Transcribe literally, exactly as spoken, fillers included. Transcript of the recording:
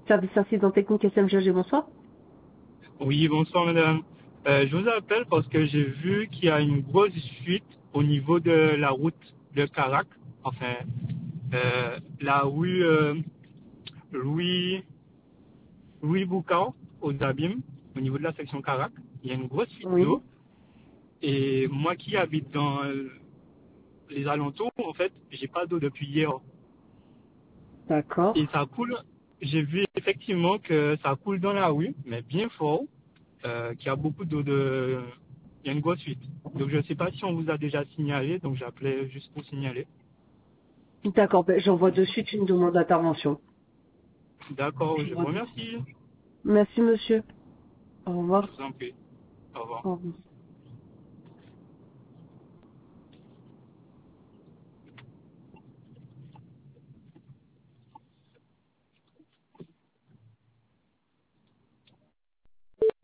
Service incident technique S M G G, bonsoir. Oui, bonsoir madame. Euh, je vous appelle parce que j'ai vu qu'il y a une grosse fuite au niveau de la route de Carac, enfin, euh, la rue euh, Louis, Louis Boucard, aux Abîmes, au niveau de la section Carac. Il y a une grosse fuite Oui, d'eau. Et moi qui habite dans euh, les alentours, en fait, j'ai pas d'eau depuis hier. Et d'accord. ça coule, j'ai vu effectivement que ça coule dans la rue, mais bien fort. Euh, qui a beaucoup d'eau de... Il y a une grosse fuite. Donc je ne sais pas si on vous a déjà signalé, donc j'appelais juste pour signaler. D'accord, ben, j'envoie de suite une demande d'intervention. D'accord, je vous J'envoie de suite. remercie. Merci monsieur. Au Je revoir. vous en prie. Au revoir. Au revoir.